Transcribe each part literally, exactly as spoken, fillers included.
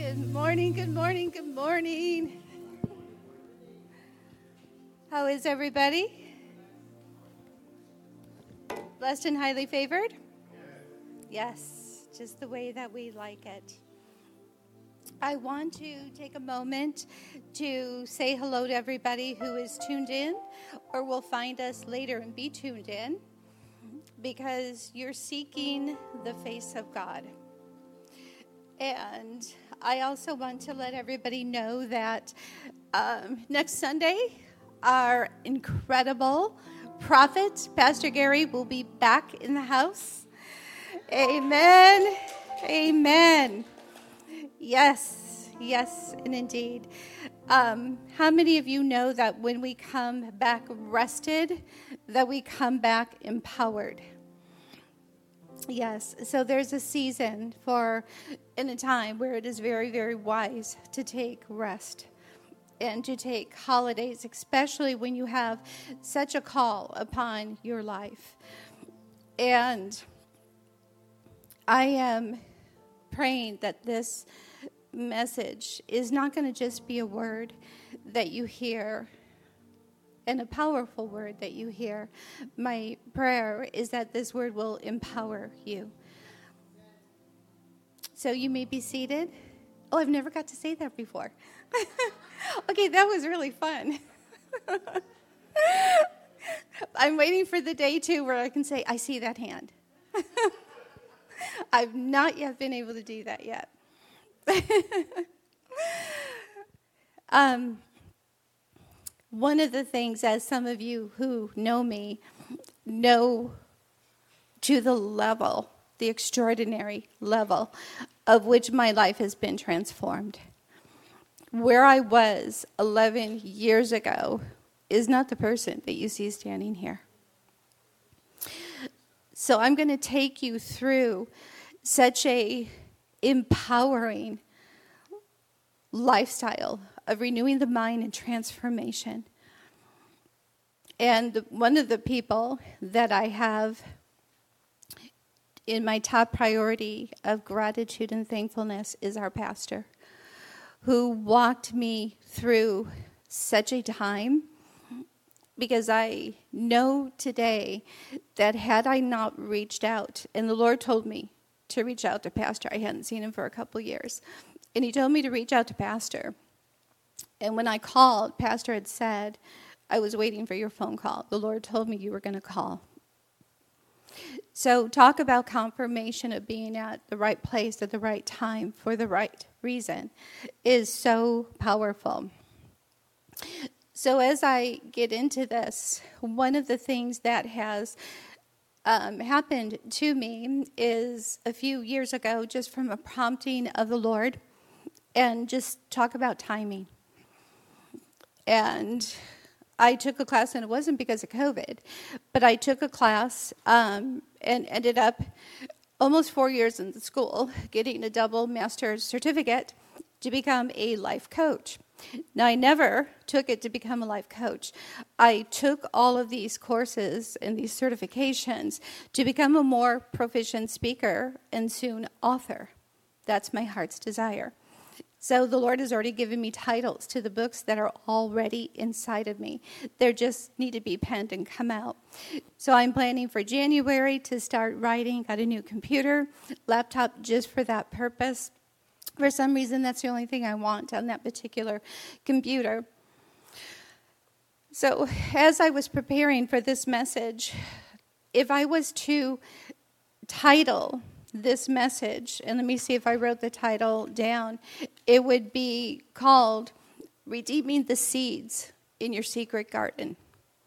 Good morning, good morning, good morning. How is everybody? Blessed and highly favored? Yes, just the way that we like it. I want to take a moment to say hello to everybody who is tuned in or will find us later and be tuned in, because you're seeking the face of God. And I also want to let everybody know that um, next Sunday, our incredible prophet, Pastor Gary, will be back in the house. Amen. Amen. Yes, yes, and indeed. Um, how many of you know that when we come back rested, that we come back empowered? Yes, so there's a season for, in a time where it is very, very wise to take rest and to take holidays, especially when you have such a call upon your life. And I am praying that this message is not going to just be a word that you hear and a powerful word that you hear. My prayer is that this word will empower you. So you may be seated. Oh, I've never got to say that before. Okay, that was really fun. I'm waiting for the day, too, where I can say, I see that hand. I've not yet been able to do that yet. um. One of the things, as some of you who know me know to the level, the extraordinary level of which my life has been transformed. Where I was eleven years ago is not the person that you see standing here. So I'm going to take you through such a empowering lifestyle of renewing the mind and transformation. And one of the people that I have in my top priority of gratitude and thankfulness is our pastor, who walked me through such a time, because I know today that had I not reached out, and the Lord told me to reach out to Pastor. I hadn't seen him for a couple years. And he told me to reach out to Pastor. And when I called, Pastor had said, I was waiting for your phone call. The Lord told me you were going to call. So talk about confirmation of being at the right place at the right time for the right reason is so powerful. So as I get into this, one of the things that has um, happened to me is a few years ago, just from a prompting of the Lord, and just talk about timing. And I took a class, and it wasn't because of COVID, but I took a class um, and ended up almost four years in the school getting a double master's certificate to become a life coach. Now, I never took it to become a life coach. I took all of these courses and these certifications to become a more proficient speaker and soon author. That's my heart's desire. So the Lord has already given me titles to the books that are already inside of me. They just need to be penned and come out. So I'm planning for January to start writing. Got a new computer, laptop just for that purpose. For some reason, that's the only thing I want on that particular computer. So as I was preparing for this message, if I was to title this message, and let me see if I wrote the title down, it would be called Redeeming the Seeds in Your Secret Garden.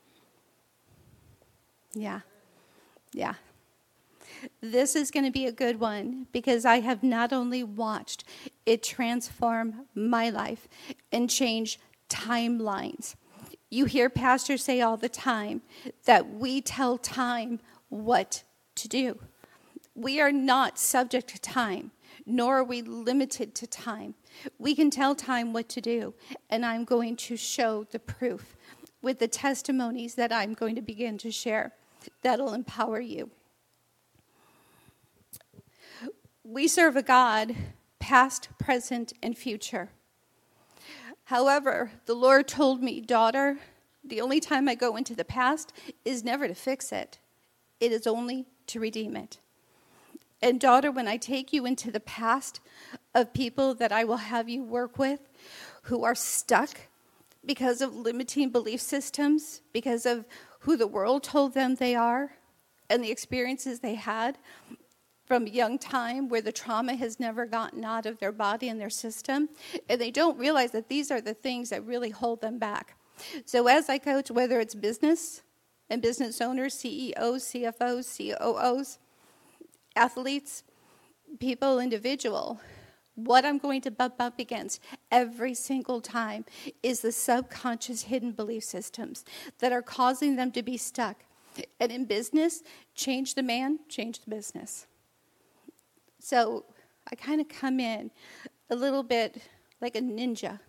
Yeah, yeah. This is going to be a good one, because I have not only watched it transform my life and change timelines. You hear pastors say all the time that we tell time what to do. We are not subject to time, nor are we limited to time. We can tell time what to do, and I'm going to show the proof with the testimonies that I'm going to begin to share that'll empower you. We serve a God past, present, and future. However, the Lord told me, daughter, the only time I go into the past is never to fix it. It is only to redeem it. And daughter, when I take you into the past of people that I will have you work with who are stuck because of limiting belief systems, because of who the world told them they are, and the experiences they had from a young time where the trauma has never gotten out of their body and their system, and they don't realize that these are the things that really hold them back. So as I coach, whether it's business and business owners, C E Os, C F Os, C O Os, athletes, people, individual, what I'm going to bump up against every single time is the subconscious hidden belief systems that are causing them to be stuck. And in business, change the man, change the business. So I kind of come in a little bit like a ninja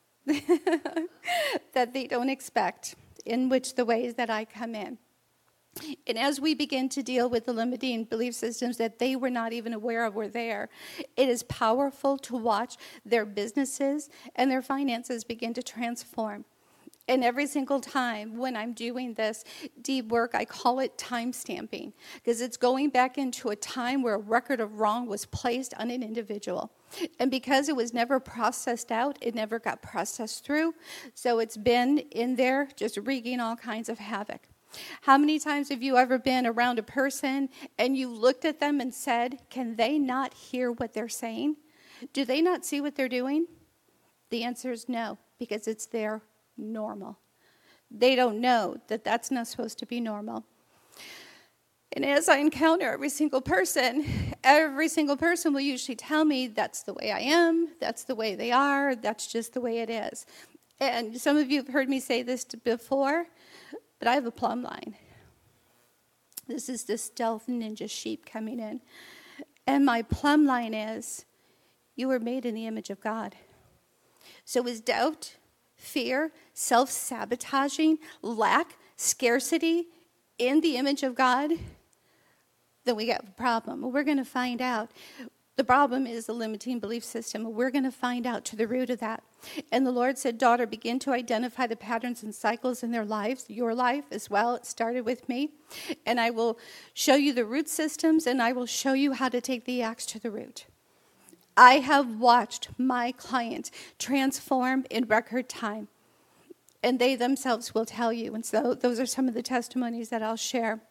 that they don't expect, in which the ways that I come in. And as we begin to deal with the limiting belief systems that they were not even aware of were there, it is powerful to watch their businesses and their finances begin to transform. And every single time when I'm doing this deep work, I call it time stamping, because it's going back into a time where a record of wrong was placed on an individual. And because it was never processed out, it never got processed through. So it's been in there just wreaking all kinds of havoc. How many times have you ever been around a person and you looked at them and said, can they not hear what they're saying? Do they not see what they're doing? The answer is no, because it's their normal. They don't know that that's not supposed to be normal. And as I encounter every single person, every single person will usually tell me, that's the way I am, that's the way they are, that's just the way it is. And some of you have heard me say this before, but I have a plumb line. This is the stealth ninja sheep coming in. And my plumb line is, you were made in the image of God. So is doubt, fear, self-sabotaging, lack, scarcity in the image of God? Then we got a problem. We're going to find out. The problem is the limiting belief system. We're going to find out to the root of that. And the Lord said, daughter, begin to identify the patterns and cycles in their lives, your life as well. It started with me. And I will show you the root systems, and I will show you how to take the axe to the root. I have watched my clients transform in record time. And they themselves will tell you. And so those are some of the testimonies that I'll share.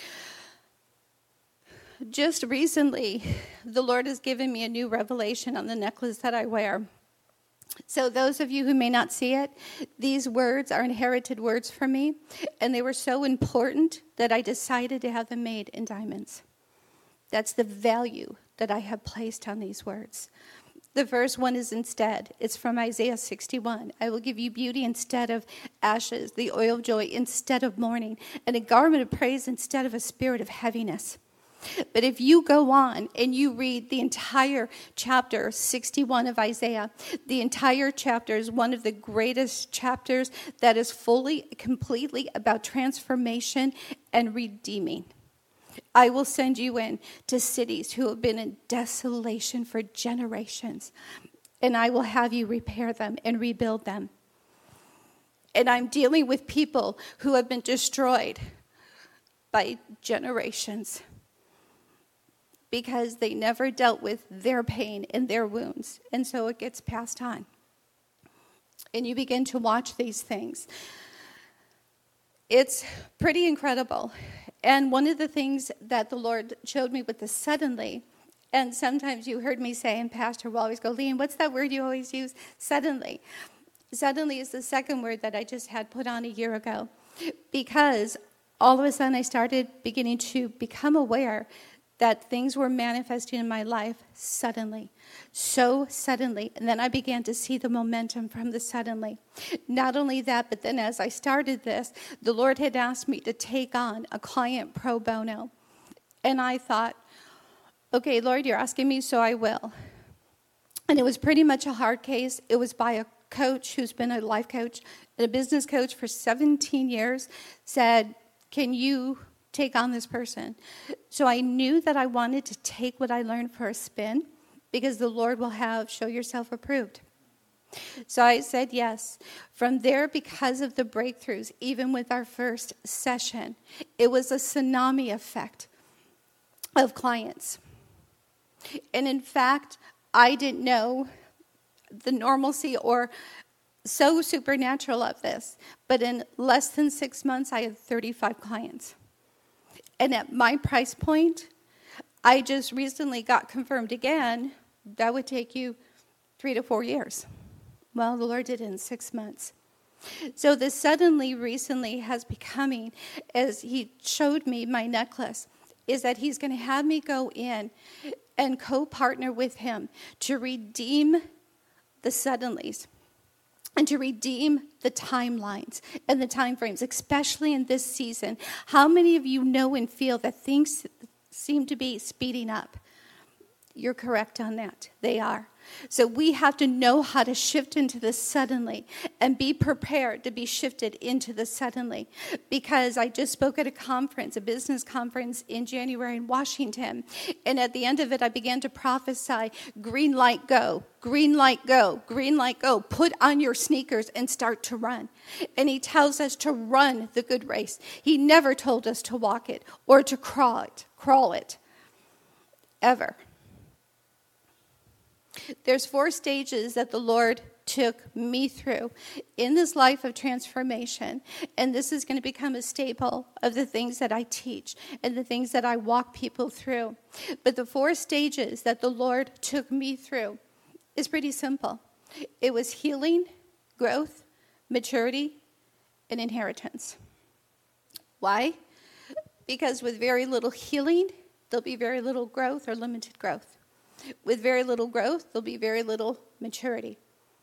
Just recently, the Lord has given me a new revelation on the necklace that I wear. So those of you who may not see it, these words are inherited words from me, and they were so important that I decided to have them made in diamonds. That's the value that I have placed on these words. The first one is instead. It's from Isaiah sixty-one. I will give you beauty instead of ashes, the oil of joy instead of mourning, and a garment of praise instead of a spirit of heaviness. But if you go on and you read the entire chapter sixty-one of Isaiah, the entire chapter is one of the greatest chapters that is fully, completely about transformation and redeeming. I will send you in to cities who have been in desolation for generations, and I will have you repair them and rebuild them. And I'm dealing with people who have been destroyed by generations, because they never dealt with their pain and their wounds. And so it gets passed on. And you begin to watch these things. It's pretty incredible. And one of the things that the Lord showed me with the suddenly, and sometimes you heard me say, and Pastor will always go, Leanne, what's that word you always use? Suddenly. Suddenly is the second word that I just had put on a year ago. Because all of a sudden I started beginning to become aware that things were manifesting in my life suddenly, so suddenly. And then I began to see the momentum from the suddenly. Not only that, but then as I started this, the Lord had asked me to take on a client pro bono. And I thought, okay, Lord, you're asking me, so I will. And it was pretty much a hard case. It was by a coach who's been a life coach and a business coach for seventeen years, said, can you take on this person? So I knew that I wanted to take what I learned for a spin, because the Lord will have show yourself approved. So I said yes. From there, because of the breakthroughs, even with our first session, it was a tsunami effect of clients. And in fact, I didn't know the normalcy or so supernatural of this, but in less than six months, I had thirty-five clients. And at my price point, I just recently got confirmed again, that would take you three to four years. Well, the Lord did it in six months. So this suddenly recently has becoming, as he showed me my necklace, is that he's going to have me go in and co-partner with him to redeem the suddenlies and to redeem the timelines and the time frames, especially in this season. How many of you know and feel that things seem to be speeding up? You're correct on that. They are. So we have to know how to shift into the suddenly and be prepared to be shifted into the suddenly. Because I just spoke at a conference, a business conference in January in Washington. And at the end of it, I began to prophesy, green light, go, green light, go, green light, go. Put on your sneakers and start to run. And he tells us to run the good race. He never told us to walk it or to crawl it, crawl it, ever. There's four stages that the Lord took me through in this life of transformation. And this is going to become a staple of the things that I teach and the things that I walk people through. But the four stages that the Lord took me through is pretty simple. It was healing, growth, maturity, and inheritance. Why? Because with very little healing, there'll be very little growth or limited growth. With very little growth, there'll be very little maturity.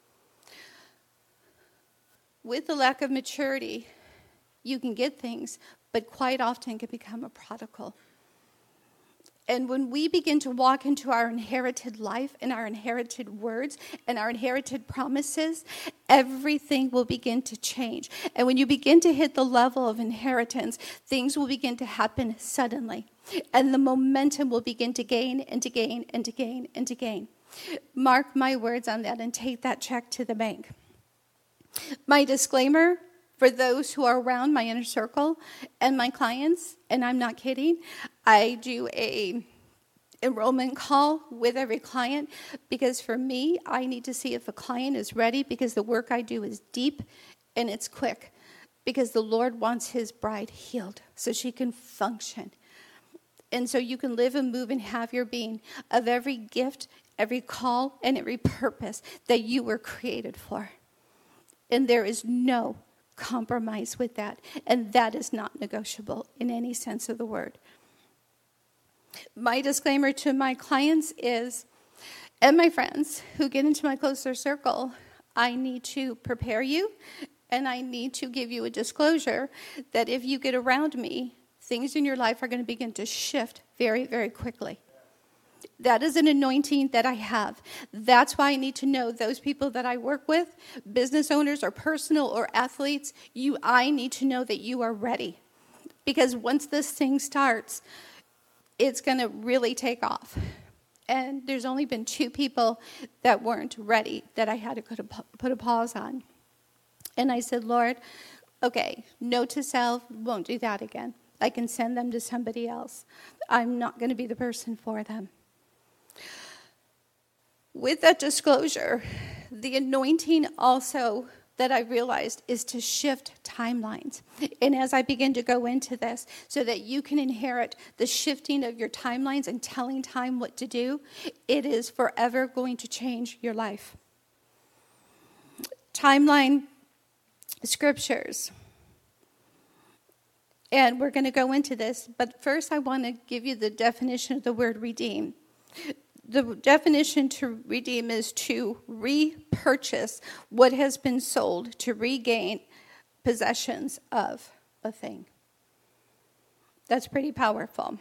With the lack of maturity, you can get things, but quite often can become a prodigal. And when we begin to walk into our inherited life and our inherited words and our inherited promises, everything will begin to change. And when you begin to hit the level of inheritance, things will begin to happen suddenly. And the momentum will begin to gain and to gain and to gain and to gain. Mark my words on that and take that check to the bank. My disclaimer for those who are around my inner circle and my clients, and I'm not kidding, I do a enrollment call with every client because for me, I need to see if a client is ready because the work I do is deep and it's quick because the Lord wants his bride healed so she can function. And so you can live and move and have your being of every gift, every call, and every purpose that you were created for. And there is no compromise with that. And that is not negotiable in any sense of the word. My disclaimer to my clients is, and my friends who get into my closer circle, I need to prepare you and I need to give you a disclosure that if you get around me, things in your life are going to begin to shift very, very quickly. That is an anointing that I have. That's why I need to know those people that I work with, business owners or personal or athletes, you, I need to know that you are ready. Because once this thing starts, it's going to really take off. And there's only been two people that weren't ready that I had to put a, put a pause on. And I said, Lord, okay, note to self, won't do that again. I can send them to somebody else. I'm not going to be the person for them. With that disclosure, the anointing also that I realized is to shift timelines. And as I begin to go into this, so that you can inherit the shifting of your timelines and telling time what to do, it is forever going to change your life. Timeline scriptures. And we're going to go into this, but first I want to give you the definition of the word redeem. The definition to redeem is to repurchase what has been sold, to regain possessions of a thing. That's pretty powerful.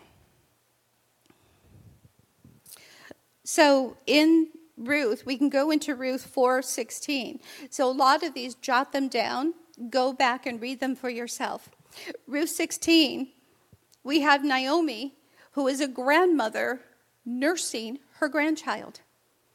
So in Ruth, we can go into Ruth four sixteen. So a lot of these, jot them down, go back and read them for yourself. Ruth sixteen, we have Naomi, who is a grandmother nursing her grandchild.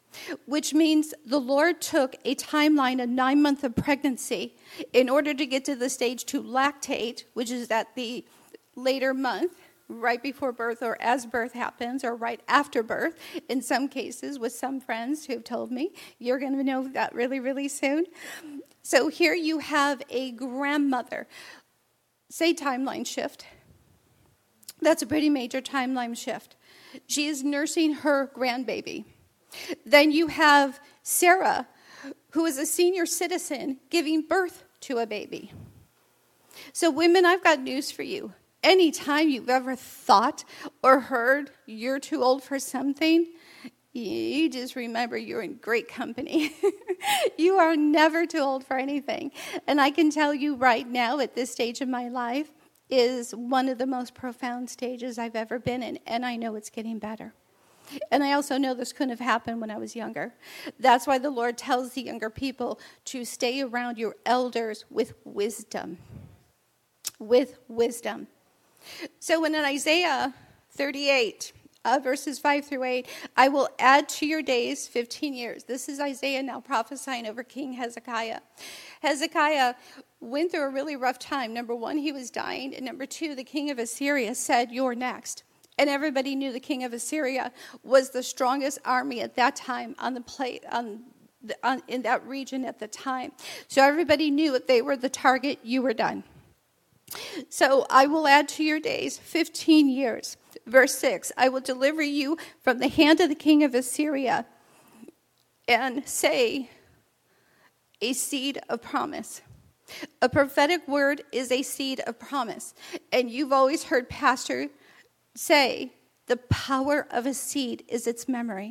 which means the Lord took a timeline of nine months of pregnancy in order to get to the stage to lactate, which is at the later month, right before birth or as birth happens or right after birth. In some cases, with some friends who have told me, you're going to know that really, really soon. So here you have a grandmother. Say timeline shift. That's a pretty major timeline shift. She is nursing her grandbaby. Then you have Sarah, who is a senior citizen, giving birth to a baby. So women, I've got news for you. Anytime you've ever thought or heard you're too old for something, you just remember you're in great company. You are never too old for anything. And I can tell you right now, at this stage of my life, is one of the most profound stages I've ever been in, and I know it's getting better. And I also know this couldn't have happened when I was younger. That's why the Lord tells the younger people to stay around your elders with wisdom. With wisdom. So when in Isaiah thirty-eight, uh, verses five through eight, I will add to your days fifteen years. This is Isaiah now prophesying over King Hezekiah. Hezekiah went through a really rough time. Number one, he was dying. And number two, the king of Assyria said, you're next. And everybody knew the king of Assyria was the strongest army at that time on the plate, on, the, on in that region at the time. So everybody knew if they were the target, you were done. So I will add to your days fifteen years. Verse six, I will deliver you from the hand of the king of Assyria and say a seed of promise. A prophetic word is a seed of promise. And you've always heard Pastor say the power of a seed is its memory.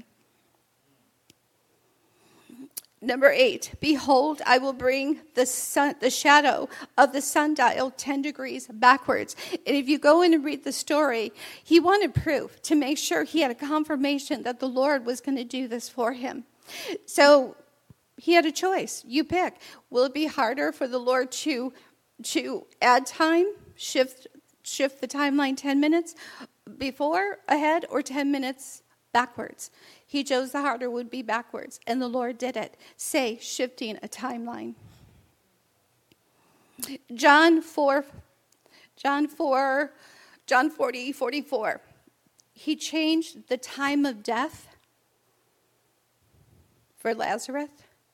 Number eight, behold, I will bring the sun, the shadow of the sundial ten degrees backwards. And if you go in and read the story, he wanted proof to make sure he had a confirmation that the Lord was going to do this for him. So he had a choice. You pick. Will it be harder for the Lord to, to add time, shift, shift the timeline ten minutes before, ahead, or ten minutes backwards? He chose the harder would be backwards, and the Lord did it. Say, shifting a timeline. John four, John four, John forty, forty-four. He changed the time of death for Lazarus,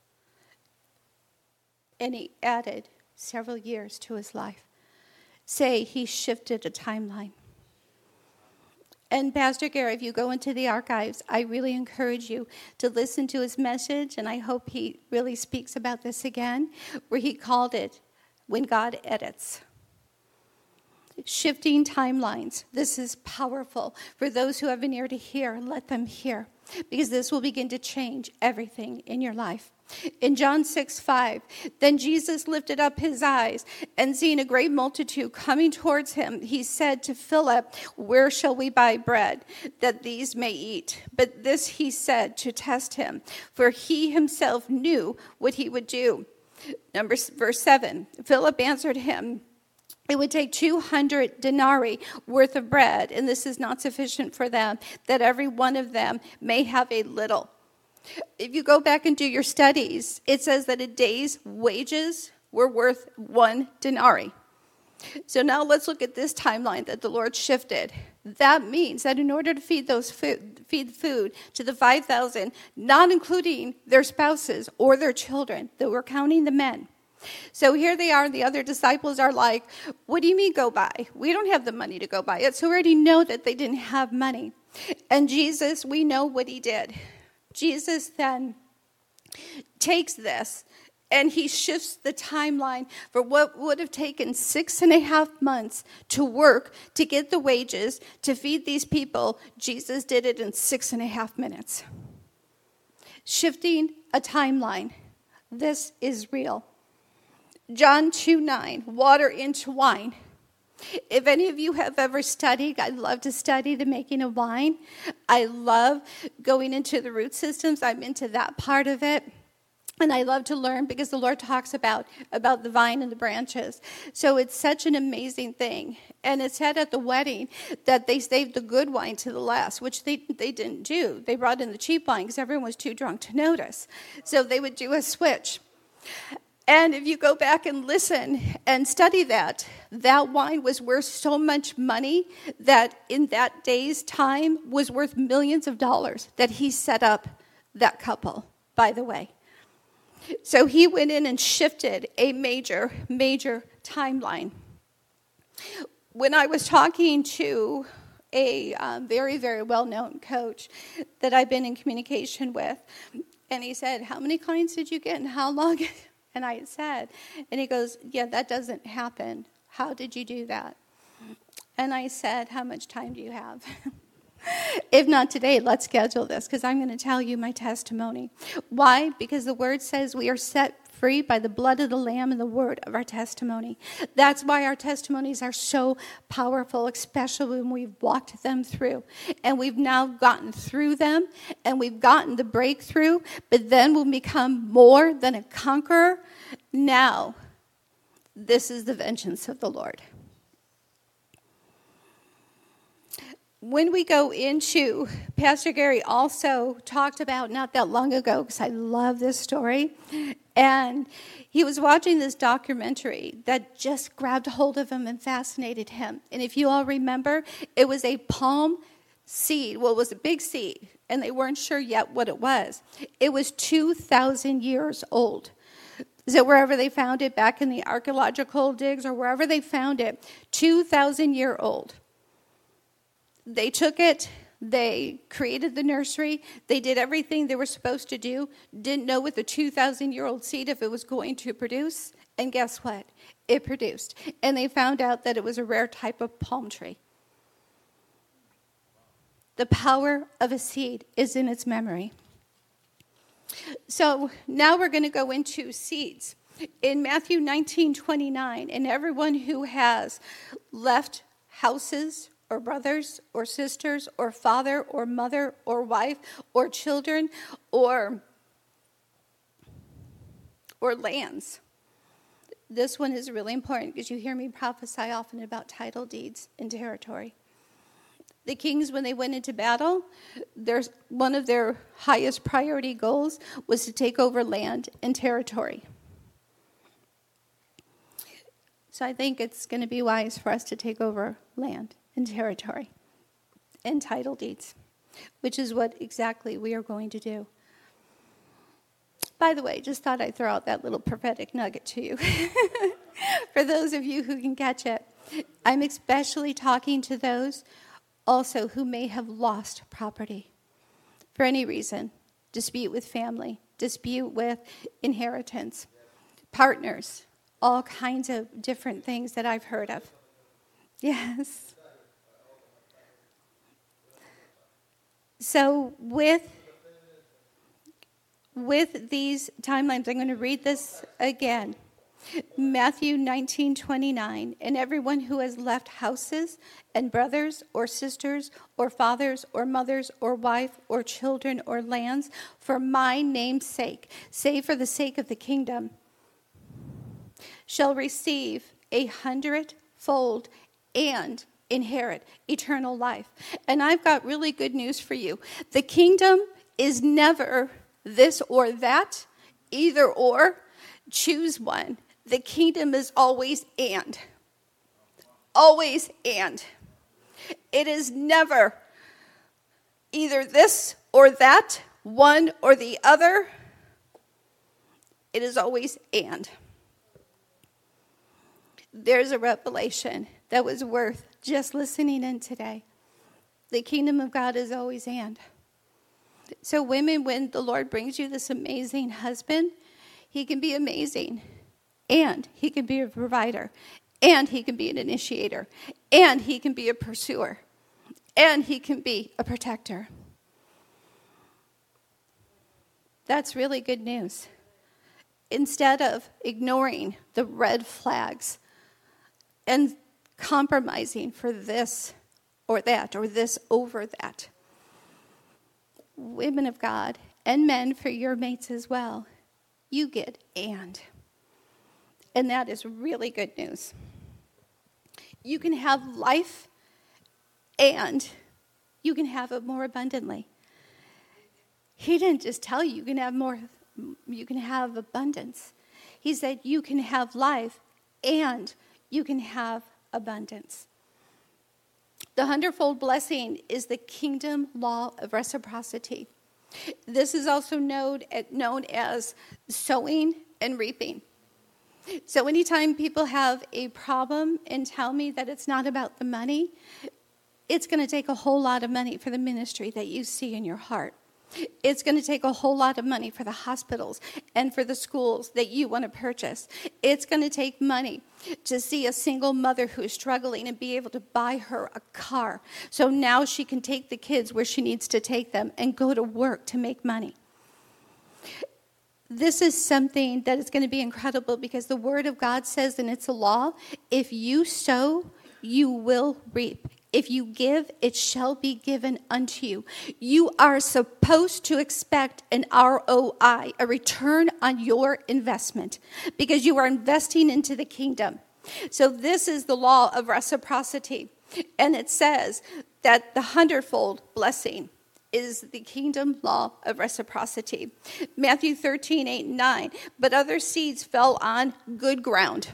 and he added several years to his life. Say, he shifted a timeline. And Pastor Gary, if you go into the archives, I really encourage you to listen to his message, and I hope he really speaks about this again, where he called it, When God Edits. Shifting timelines. This is powerful. For those who have an ear to hear, let them hear, because this will begin to change everything in your life. In John six five, then Jesus lifted up his eyes, and seeing a great multitude coming towards him, he said to Philip, where shall we buy bread, that these may eat? But this he said to test him, for he himself knew what he would do. Number, verse seven, Philip answered him, it would take two hundred denarii worth of bread, and this is not sufficient for them, that every one of them may have a little. If you go back and do your studies, it says that a day's wages were worth one denarii. So now let's look at this timeline that the Lord shifted. That means that in order to feed those food, feed food to the five thousand, not including their spouses or their children, that we're counting the men. So here they are, the other disciples are like, what do you mean go buy? We don't have the money to go buy it. So we already know that they didn't have money. And Jesus, we know what he did. Jesus then takes this and he shifts the timeline for what would have taken six and a half months to work to get the wages to feed these people. Jesus did it in six and a half minutes. Shifting a timeline. This is real. John two nine, water into wine. If any of you have ever studied, I love to study the making of wine. I love going into the root systems. I'm into that part of it. And I love to learn because the Lord talks about, about the vine and the branches. So it's such an amazing thing. And it said at the wedding that they saved the good wine to the last, which they, they didn't do. They brought in the cheap wine because everyone was too drunk to notice. So they would do a switch. And if you go back and listen and study that, that wine was worth so much money that in that day's time was worth millions of dollars that he set up that couple, by the way. So he went in and shifted a major, major timeline. When I was talking to a um, very, very well-known coach that I've been in communication with, and he said, how many clients did you get and how long? And I said, and he goes, yeah, that doesn't happen. How did you do that? And I said, how much time do you have? If not today, let's schedule this because I'm going to tell you my testimony. Why? Because the word says we are set free by the blood of the Lamb and the word of our testimony. That's why our testimonies are so powerful, especially when we've walked them through. And we've now gotten through them and we've gotten the breakthrough, but then we'll become more than a conqueror. Now, this is the vengeance of the Lord. When we go into, Pastor Gary also talked about not that long ago, because I love this story, and he was watching this documentary that just grabbed hold of him and fascinated him. And if you all remember, it was a palm seed. Well, it was a big seed, and they weren't sure yet what it was. It was two thousand years old. Is it wherever they found it, back in the archaeological digs or wherever they found it, two thousand year old. They took it, they created the nursery, they did everything they were supposed to do, didn't know with a two thousand year old seed if it was going to produce, and guess what? It produced. And they found out that it was a rare type of palm tree. The power of a seed is in its memory. So now we're going to go into seeds. In Matthew nineteen twenty-nine, and everyone who has left houses, or brothers, or sisters, or father, or mother, or wife, or children, or, or lands. This one is really important because you hear me prophesy often about title deeds and territory. The kings, when they went into battle, there's one of their highest priority goals was to take over land and territory. So I think it's going to be wise for us to take over land and territory and title deeds, which is what exactly we are going to do. By the way, just thought I'd throw out that little prophetic nugget to you. For those of you who can catch it, I'm especially talking to those also who may have lost property for any reason. Dispute with family, dispute with inheritance, partners, all kinds of different things that I've heard of. Yes. So with, with these timelines, I'm going to read this again. Matthew nineteen twenty-nine, and everyone who has left houses and brothers or sisters or fathers or mothers or wife or children or lands for my name's sake, save for the sake of the kingdom, shall receive a hundredfold and inherit eternal life. And I've got really good news for you. The kingdom is never this or that, either or. Choose one. The kingdom is always and. Always and. It is never either this or that, one or the other. It is always and. There's a revelation that was worth just listening in today. The kingdom of God is always and. So women, when the Lord brings you this amazing husband, he can be amazing, and he can be a provider, and he can be an initiator, and he can be a pursuer, and he can be a protector. That's really good news. Instead of ignoring the red flags and compromising for this or that or this over that. Women of God and men, for your mates as well, you get and. And that is really good news. You can have life and you can have it more abundantly. He didn't just tell you you can have more, you can have abundance. He said you can have life and you can have abundance. The hundredfold blessing is the kingdom law of reciprocity. This is also known, known as sowing and reaping. So anytime people have a problem and tell me that it's not about the money, it's going to take a whole lot of money for the ministry that you see in your heart. It's going to take a whole lot of money for the hospitals and for the schools that you want to purchase. It's going to take money to see a single mother who is struggling and be able to buy her a car. So now she can take the kids where she needs to take them and go to work to make money. This is something that is going to be incredible because the Word of God says, and it's a law, if you sow, you will reap. If you give, it shall be given unto you. You are supposed to expect an R O I, a return on your investment, because you are investing into the kingdom. So this is the law of reciprocity. And it says that the hundredfold blessing is the kingdom law of reciprocity. Matthew thirteen, eight and nine. But other seeds fell on good ground.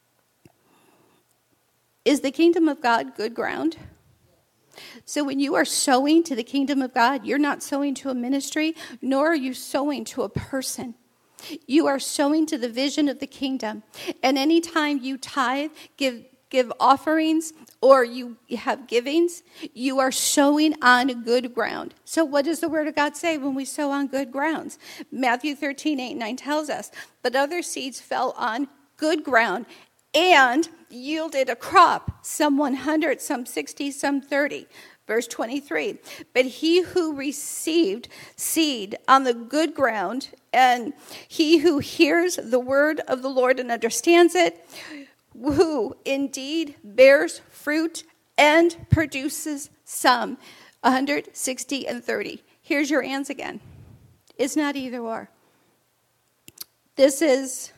Is the kingdom of God good ground? So when you are sowing to the kingdom of God, you're not sowing to a ministry, nor are you sowing to a person. You are sowing to the vision of the kingdom. And anytime you tithe, give give offerings, or you have givings, you are sowing on good ground. So what does the Word of God say when we sow on good grounds? Matthew thirteen, eight and nine tells us, but other seeds fell on good ground and yielded a crop, some one hundred, some sixty, some thirty. Verse twenty-three, but he who received seed on the good ground, and he who hears the word of the Lord and understands it, who indeed bears fruit and produces some, one hundred, sixty, and thirty. Here's your ands again. It's not either or. This is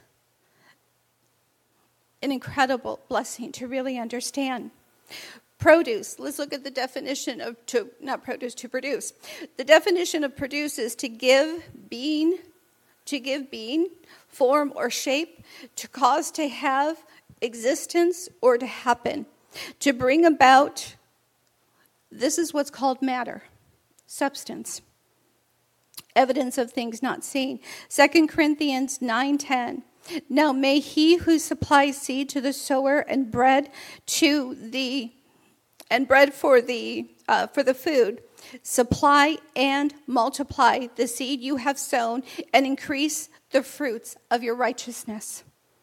an incredible blessing to really understand. Produce. Let's look at the definition of, to not produce, to produce. The definition of produce is to give being, to give being, form or shape, to cause to have existence or to happen, to bring about. This is what's called matter, substance, evidence of things not seen. Second Corinthians nine ten. Now may he who supplies seed to the sower and bread to the and bread for the uh, for the food supply and multiply the seed you have sown and increase the fruits of your righteousness.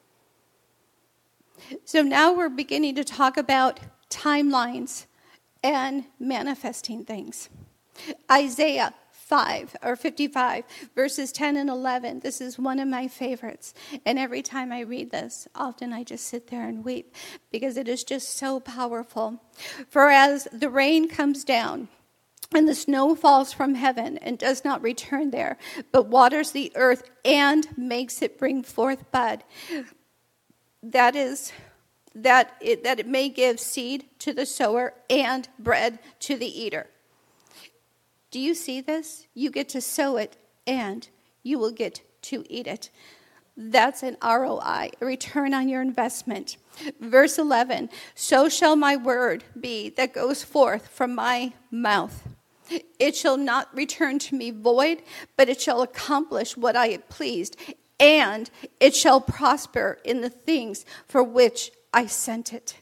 So now we're beginning to talk about timelines and manifesting things. Isaiah five or fifty-five, verses ten and eleven. This is one of my favorites. And every time I read this, often I just sit there and weep because it is just so powerful. For as the rain comes down and the snow falls from heaven and does not return there, but waters the earth and makes it bring forth bud, that is that it, that it may give seed to the sower and bread to the eater. Do you see this? You get to sow it and you will get to eat it. That's an R O I, a return on your investment. Verse eleven, so shall my word be that goes forth from my mouth. It shall not return to me void, but it shall accomplish what I have pleased, and it shall prosper in the things for which I sent it.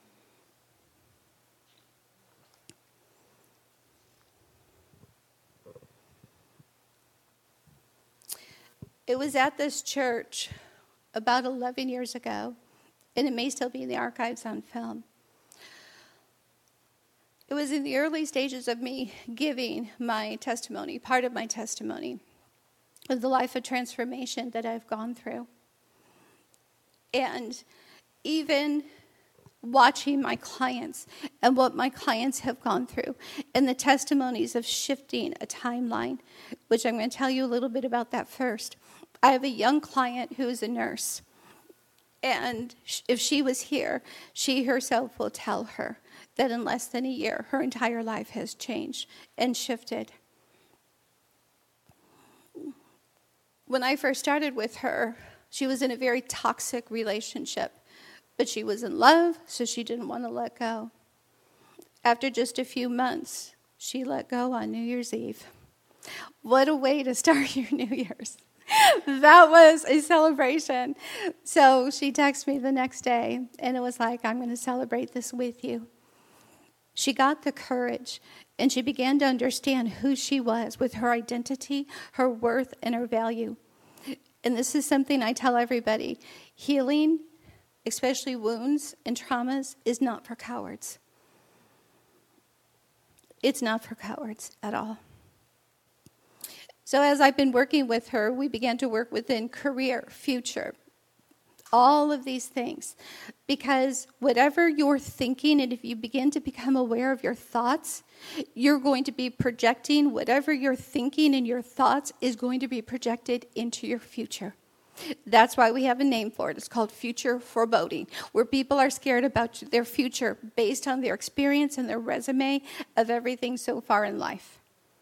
It was at this church about eleven years ago, and it may still be in the archives on film. It was in the early stages of me giving my testimony, part of my testimony, of the life of transformation that I've gone through. And even watching my clients and what my clients have gone through and the testimonies of shifting a timeline, which I'm going to tell you a little bit about that first. I have a young client who is a nurse. And if she was here, she herself will tell her that in less than a year, her entire life has changed and shifted. When I first started with her, she was in a very toxic relationship, but she was in love, so she didn't want to let go. After just a few months, she let go on New Year's Eve. What a way to start your New Year's. That was a celebration. So she texted me the next day, and it was like, I'm going to celebrate this with you. She got the courage, and she began to understand who she was with her identity, her worth, and her value. And this is something I tell everybody. Healing, especially wounds and traumas, is not for cowards. It's not for cowards at all. So as I've been working with her, we began to work within career, future, all of these things. Because whatever you're thinking, and if you begin to become aware of your thoughts, you're going to be projecting whatever you're thinking, and your thoughts is going to be projected into your future. That's why we have a name for it. It's called future foreboding, where people are scared about their future based on their experience and their resume of everything so far in life.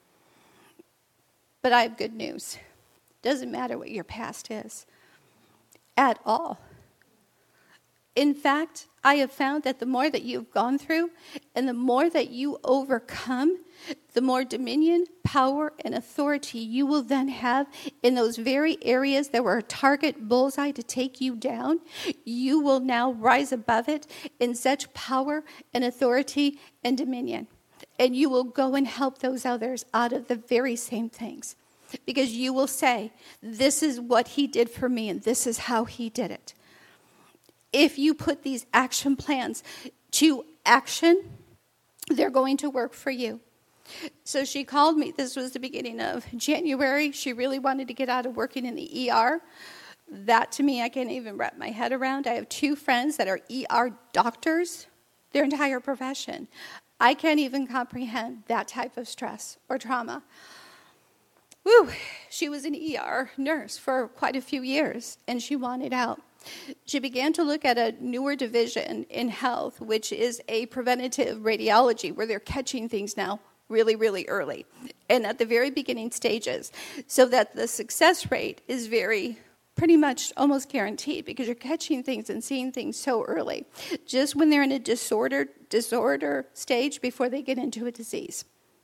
But I have good news. Doesn't matter what your past is at all. In fact, I have found that the more that you've gone through and the more that you overcome, the more dominion, power, and authority you will then have in those very areas that were a target bullseye to take you down. You will now rise above it in such power and authority and dominion. And you will go and help those others out of the very same things. Because you will say, this is what he did for me, and this is how he did it. If you put these action plans to action, they're going to work for you. So she called me. This was the beginning of January. She really wanted to get out of working in the E R. That, to me, I can't even wrap my head around. I have two friends that are E R doctors, their entire profession. I can't even comprehend that type of stress or trauma. Woo! She was an E R nurse for quite a few years, and she wanted out. She began to look at a newer division in health, which is a preventative radiology, where they're catching things now really, really early and at the very beginning stages, so that the success rate is very pretty much almost guaranteed, because you're catching things and seeing things so early, just when they're in a disorder disorder stage before they get into a disease.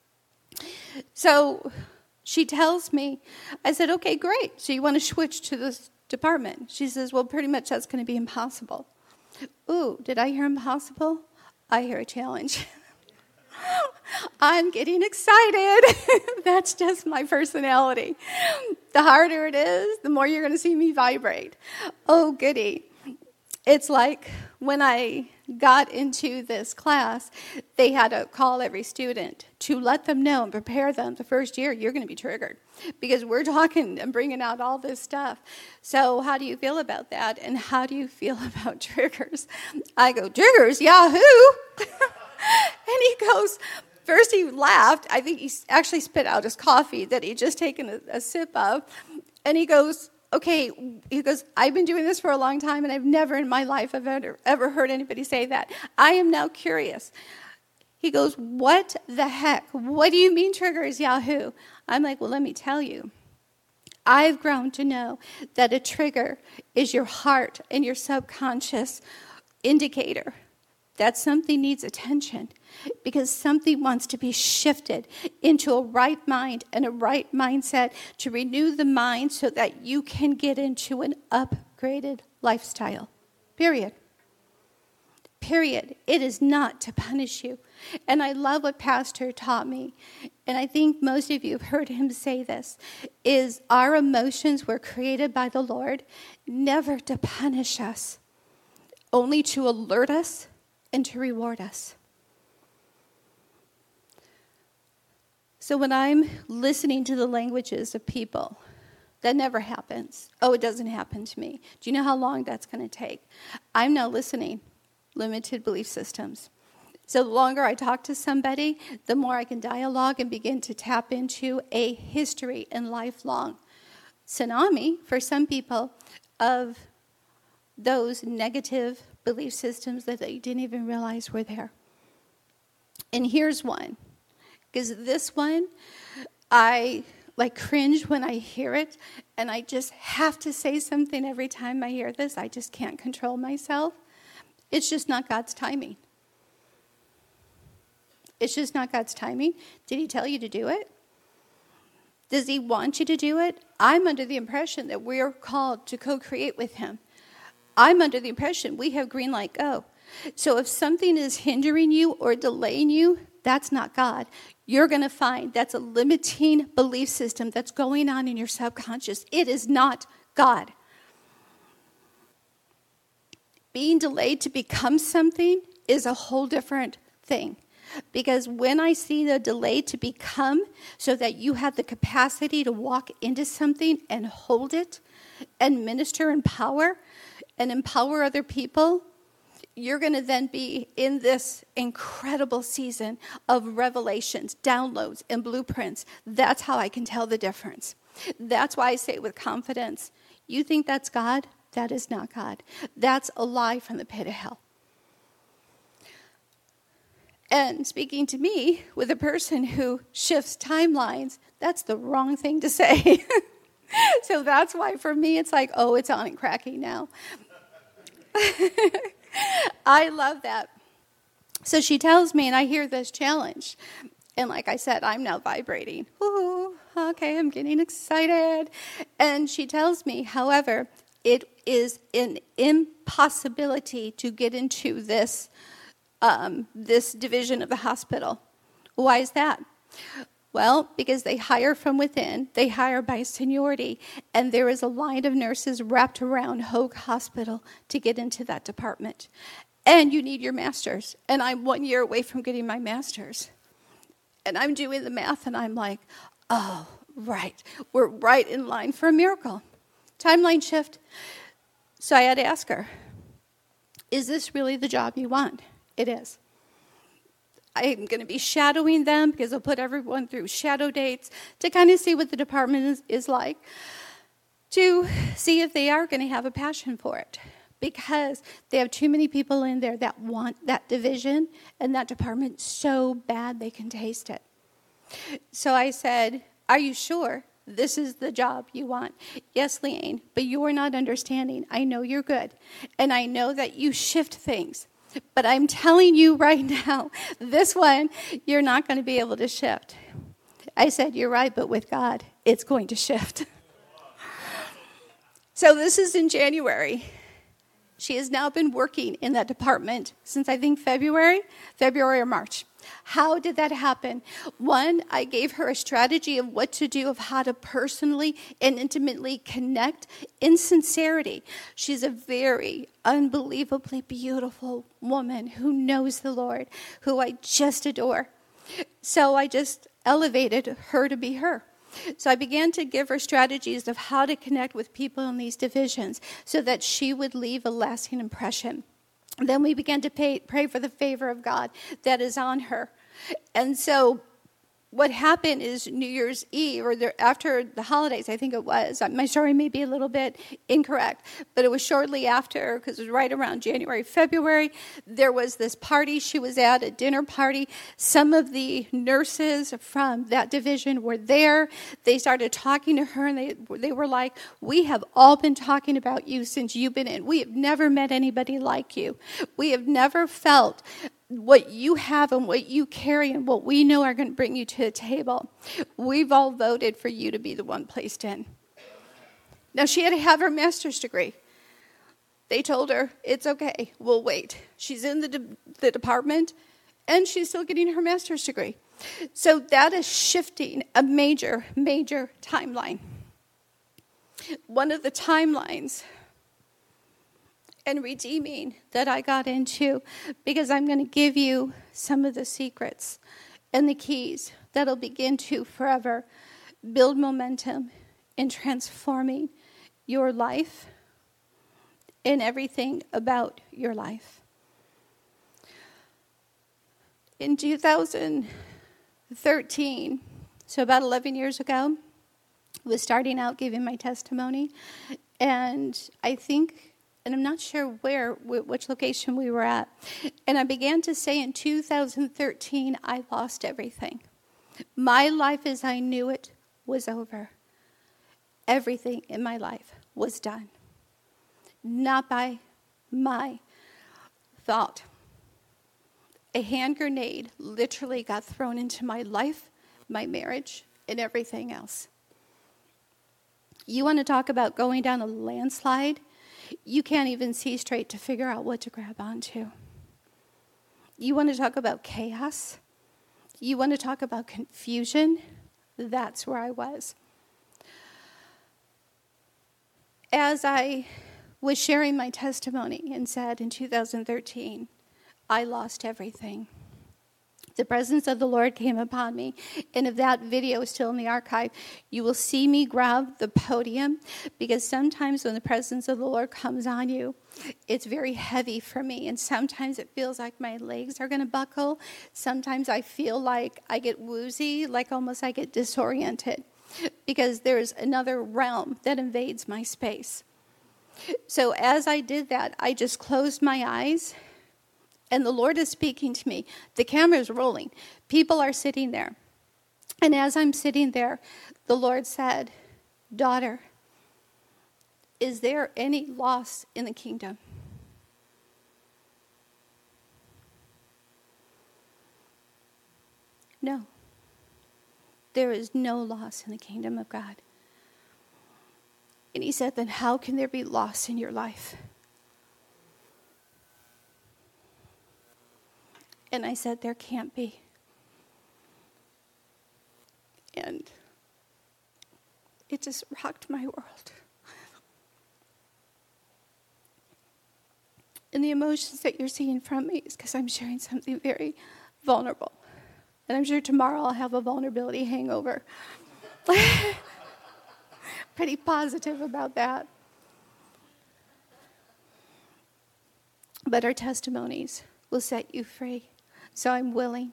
So she tells me, I said, okay, great. So you want to switch to this department? She says, well, pretty much that's going to be impossible. Ooh, did I hear impossible? I hear a challenge. I'm getting excited. That's just my personality. The harder it is, the more you're going to see me vibrate. Oh, goody. It's like when I got into this class, they had to call every student to let them know and prepare them the first year, you're going to be triggered. Because we're talking and bringing out all this stuff. So how do you feel about that? And how do you feel about triggers? I go, triggers? Yahoo! And he goes, first he laughed. I think he actually spit out his coffee that he'd just taken a, a sip of. And he goes, okay, he goes, I've been doing this for a long time, and I've never in my life have ever, ever heard anybody say that. I am now curious. He goes, what the heck? What do you mean triggers, Yahoo? I'm like, well, let me tell you. I've grown to know that a trigger is your heart and your subconscious indicator that something needs attention, because something wants to be shifted into a right mind and a right mindset to renew the mind so that you can get into an upgraded lifestyle. Period. Period. It is not to punish you. And I love what Pastor taught me, and I think most of you have heard him say this, is our emotions were created by the Lord never to punish us, only to alert us and to reward us. So when I'm listening to the languages of people, that never happens. Oh, it doesn't happen to me. Do you know how long that's going to take? I'm now listening. Limited belief systems. So the longer I talk to somebody, the more I can dialogue and begin to tap into a history and lifelong tsunami for some people of those negative belief systems that they didn't even realize were there. And here's one, because this one, I like cringe when I hear it, and I just have to say something every time I hear this. I just can't control myself. It's just not God's timing. It's just not God's timing. Did he tell you to do it? Does he want you to do it? I'm under the impression that we're called to co-create with him. I'm under the impression we have green light, go. So if something is hindering you or delaying you, that's not God. You're going to find that's a limiting belief system that's going on in your subconscious. It is not God. Being delayed to become something is a whole different thing. Because when I see the delay to become, so that you have the capacity to walk into something and hold it and minister in power and empower other people, you're going to then be in this incredible season of revelations, downloads, and blueprints. That's how I can tell the difference. That's why I say with confidence, you think that's God? That is not God. That's a lie from the pit of hell. And speaking to me, with a person who shifts timelines, that's the wrong thing to say. So that's why for me it's like, oh, it's on and cracking now. I love that. So she tells me, and I hear this challenge. And like I said, I'm now vibrating. Ooh, okay, I'm getting excited. And she tells me, however, it is an impossibility to get into this Um, this division of the hospital. Why is that? Well, because they hire from within, they hire by seniority, and there is a line of nurses wrapped around Hoag Hospital to get into that department. And you need your master's, and I'm one year away from getting my master's. And I'm doing the math, and I'm like, oh, right, we're right in line for a miracle. Timeline shift. So I had to ask her, is this really the job you want? It is. I'm going to be shadowing them because I'll put everyone through shadow dates to kind of see what the department is, is like, to see if they are going to have a passion for it, because they have too many people in there that want that division and that department so bad they can taste it. So I said, are you sure this is the job you want? Yes, Leanne, but you are not understanding. I know you're good, and I know that you shift things. But I'm telling you right now, this one, you're not going to be able to shift. I said, you're right, but with God, it's going to shift. So this is in January. She has now been working in that department since, I think, February, February or March. How did that happen? One, I gave her a strategy of what to do, of how to personally and intimately connect in sincerity. She's a very unbelievably beautiful woman who knows the Lord, who I just adore. So I just elevated her to be her. So I began to give her strategies of how to connect with people in these divisions so that she would leave a lasting impression. Then we began to pay, pray for the favor of God that is on her. And so what happened is New Year's Eve, or the, after the holidays, I think it was. My story may be a little bit incorrect, but it was shortly after, because it was right around January, February. There was this party she was at, a dinner party. Some of the nurses from that division were there. They started talking to her, and they, they were like, we have all been talking about you since you've been in. We have never met anybody like you. We have never felt what you have and what you carry and what we know are going to bring you to the table. We've all voted for you to be the one placed in. Now, she had to have her master's degree. They told her, it's okay, we'll wait. She's in the, de- the department, and she's still getting her master's degree. So that is shifting a major, major timeline. One of the timelines and redeeming that I got into, because I'm going to give you some of the secrets and the keys that'll begin to forever build momentum in transforming your life and everything about your life. In two thousand thirteen, so about eleven years ago, was starting out giving my testimony. And I think, and I'm not sure where, which location we were at. And I began to say in two thousand thirteen, I lost everything. My life as I knew it was over. Everything in my life was done. Not by my thought. A hand grenade literally got thrown into my life, my marriage, and everything else. You want to talk about going down a landslide? You can't even see straight to figure out what to grab onto. You want to talk about chaos? You want to talk about confusion? That's where I was. As I was sharing my testimony and said in two thousand thirteen, I lost everything. The presence of the Lord came upon me. And if that video is still in the archive, you will see me grab the podium, because sometimes when the presence of the Lord comes on you, it's very heavy for me. And sometimes it feels like my legs are going to buckle. Sometimes I feel like I get woozy, like almost I get disoriented, because there's another realm that invades my space. So as I did that, I just closed my eyes. And the Lord is speaking to me. The camera is rolling. People are sitting there. And as I'm sitting there, the Lord said, daughter, is there any loss in the kingdom? No. There is no loss in the kingdom of God. And he said, then how can there be loss in your life? And I said, there can't be. And it just rocked my world. And the emotions that you're seeing from me is because I'm sharing something very vulnerable. And I'm sure tomorrow I'll have a vulnerability hangover. Pretty positive about that. But our testimonies will set you free. So I'm willing.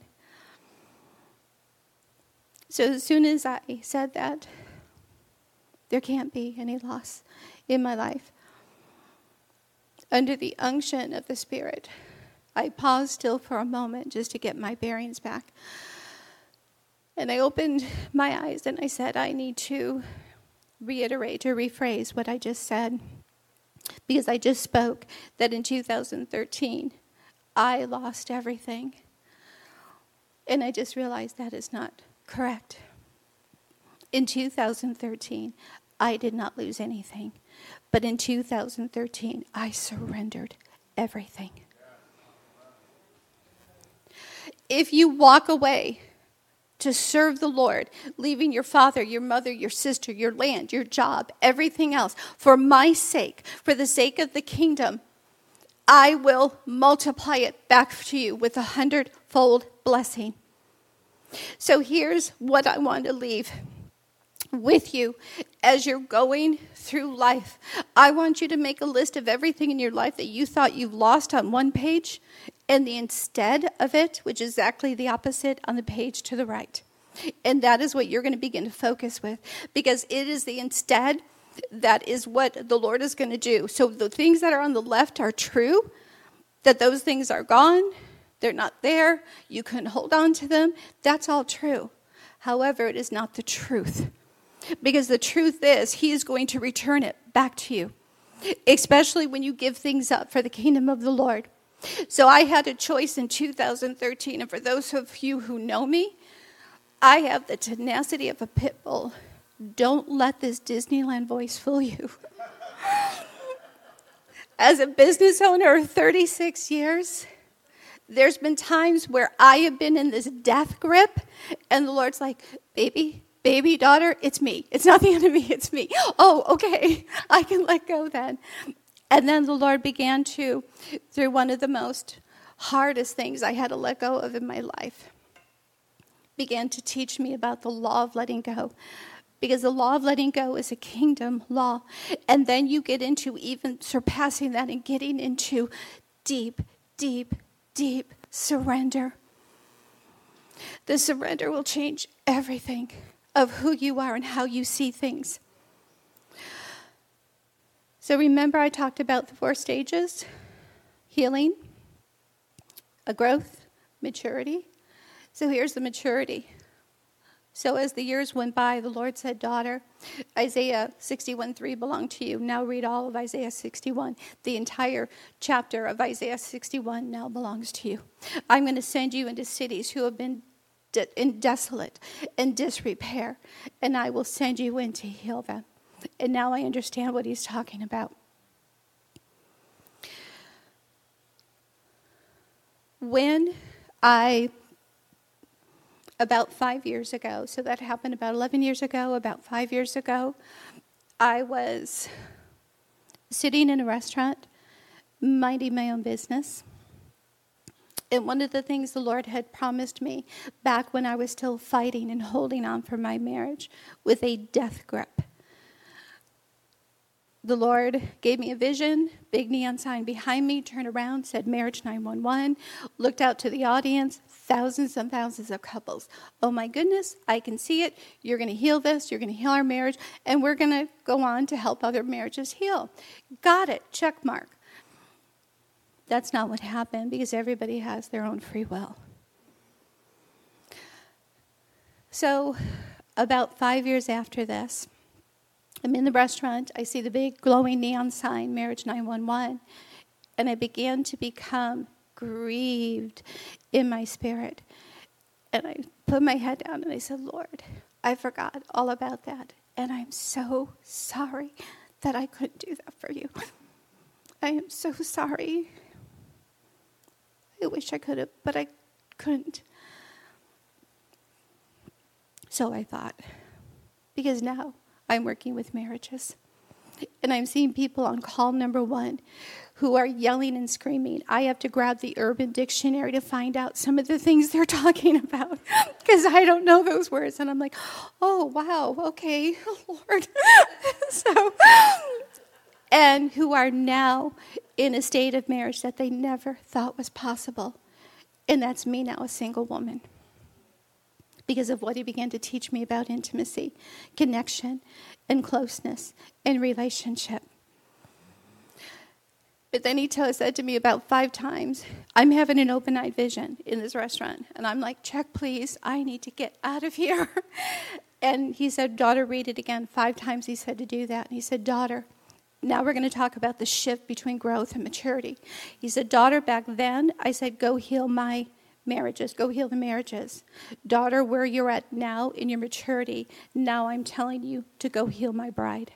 So as soon as I said that, there can't be any loss in my life. Under the unction of the Spirit, I paused still for a moment just to get my bearings back. And I opened my eyes and I said, I need to reiterate or rephrase what I just said. Because I just spoke that in two thousand thirteen, I lost everything. And I just realized that is not correct. In two thousand thirteen, I did not lose anything. But in two thousand thirteen, I surrendered everything. If you walk away to serve the Lord, leaving your father, your mother, your sister, your land, your job, everything else, for my sake, for the sake of the kingdom, I will multiply it back to you with a hundredfold blessing. So here's what I want to leave with you as you're going through life. I want you to make a list of everything in your life that you thought you lost on one page, and the instead of it, which is exactly the opposite, on the page to the right. And that is what you're going to begin to focus with, because it is the instead that is what the Lord is going to do. So the things that are on the left are true, that those things are gone, they're not there, you couldn't hold on to them. That's all true. However, it is not the truth. Because the truth is, he is going to return it back to you, especially when you give things up for the kingdom of the Lord. So I had a choice in two thousand thirteen, and for those of you who know me, I have the tenacity of a pit bull. Don't let this Disneyland voice fool you. As a business owner of thirty-six years, there's been times where I have been in this death grip, and the Lord's like, baby, baby, daughter, it's me. It's not the enemy, it's me. Oh, okay, I can let go then. And then the Lord began to, through one of the most hardest things I had to let go of in my life, began to teach me about the law of letting go. Because the law of letting go is a kingdom law. And then you get into even surpassing that and getting into deep, deep, deep surrender. The surrender will change everything. of who you are and how you see things. So remember I talked about the four stages: healing, a growth, maturity. So here's the maturity. So as the years went by, the Lord said, daughter, Isaiah sixty-one three belonged to you. Now read all of Isaiah sixty-one. The entire chapter of Isaiah sixty-one now belongs to you. I'm going to send you into cities who have been de- in desolate and disrepair, and I will send you in to heal them. And now I understand what he's talking about. When I... About five years ago, so that happened about eleven years ago, about five years ago, I was sitting in a restaurant, minding my own business. And one of the things the Lord had promised me back when I was still fighting and holding on for my marriage with a death grip. The Lord gave me a vision, big neon sign behind me, turned around, said Marriage nine one one, looked out to the audience, thousands and thousands of couples. Oh my goodness, I can see it. You're going to heal this. You're going to heal our marriage. And we're going to go on to help other marriages heal. Got it. Check mark. That's not what happened, because everybody has their own free will. So about five years after this, I'm in the restaurant. I see the big glowing neon sign, Marriage nine one one. And I began to become grieved in my spirit. And I put my head down and I said, Lord, I forgot all about that. And I'm so sorry that I couldn't do that for you. I am so sorry. I wish I could have, but I couldn't. So I thought, because now I'm working with marriages. And I'm seeing people on call number one who are yelling and screaming. I have to grab the Urban Dictionary to find out some of the things they're talking about, because I don't know those words. And I'm like, oh, wow, okay, Lord. so, and who are now in a state of marriage that they never thought was possible. And that's me now, a single woman, because of what he began to teach me about intimacy, connection, and closeness, and relationship. But then he told, said to me about five times, I'm having an open-eyed vision in this restaurant. And I'm like, check, please. I need to get out of here. And he said, daughter, read it again. Five times he said to do that. And he said, daughter, now we're going to talk about the shift between growth and maturity. He said, daughter, back then, I said, go heal my marriages. Go heal the marriages. Daughter, where you're at now in your maturity, now I'm telling you to go heal my bride.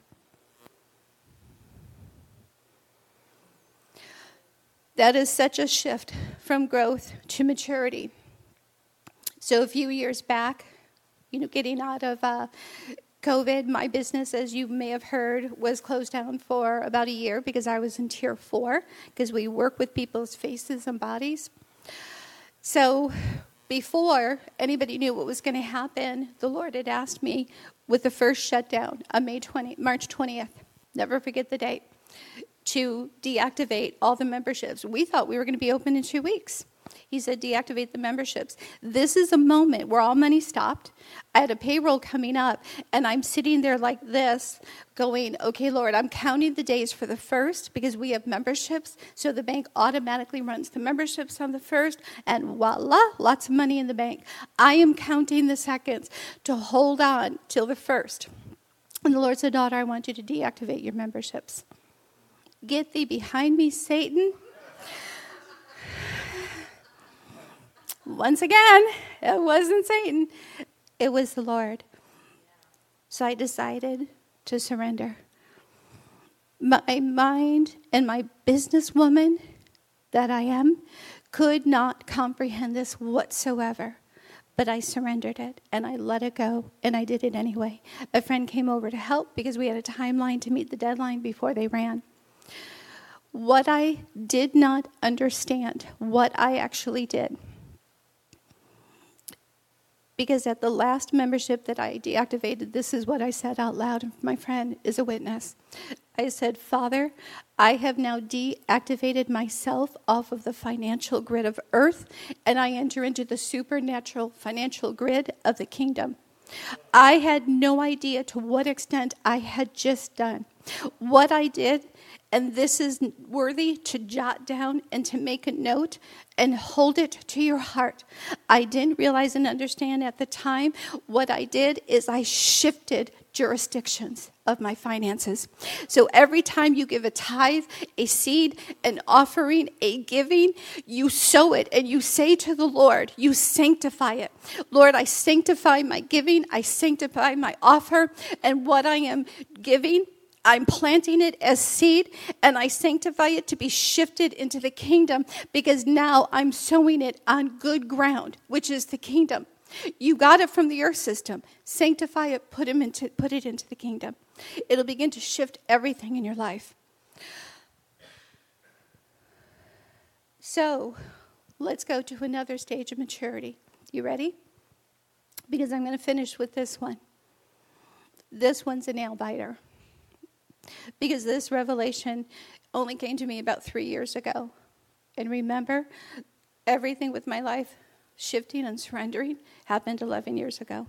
That is such a shift from growth to maturity. So a few years back, you know, getting out of uh, COVID, my business, as you may have heard, was closed down for about a year because I was in tier four, because we work with people's faces and bodies. So before anybody knew what was going to happen, the Lord had asked me with the first shutdown on May twentieth, March twentieth, never forget the date, to deactivate all the memberships. We thought we were going to be open in two weeks. He said, deactivate the memberships. This is a moment where all money stopped. I had a payroll coming up, and I'm sitting there like this, going, okay, Lord, I'm counting the days for the first, because we have memberships, so the bank automatically runs the memberships on the first, and voila, lots of money in the bank. I am counting the seconds to hold on till the first. And the Lord said, daughter, I want you to deactivate your memberships. Get thee behind me, Satan. Once again, it wasn't Satan. It was the Lord. So I decided to surrender. My mind and my businesswoman that I am could not comprehend this whatsoever. But I surrendered it, and I let it go, and I did it anyway. A friend came over to help because we had a timeline to meet the deadline before they ran. What I did not understand, what I actually did, because at the last membership that I deactivated, this is what I said out loud, and my friend is a witness. I said, Father, I have now deactivated myself off of the financial grid of earth, and I enter into the supernatural financial grid of the kingdom. I had no idea to what extent I had just done. What I did, and this is worthy to jot down and to make a note and hold it to your heart. I didn't realize and understand at the time. What I did is I shifted jurisdictions of my finances. So every time you give a tithe, a seed, an offering, a giving, you sow it and you say to the Lord, you sanctify it. Lord, I sanctify my giving, I sanctify my offer, and what I am giving, I'm planting it as seed, and I sanctify it to be shifted into the kingdom, because now I'm sowing it on good ground, which is the kingdom. You got it from the earth system. Sanctify it, put, him into, put it into the kingdom. It'll begin to shift everything in your life. So, let's go to another stage of maturity. You ready? Because I'm going to finish with this one. This one's a nail biter. Because this revelation only came to me about three years ago. And remember, everything with my life shifting and surrendering happened eleven years ago.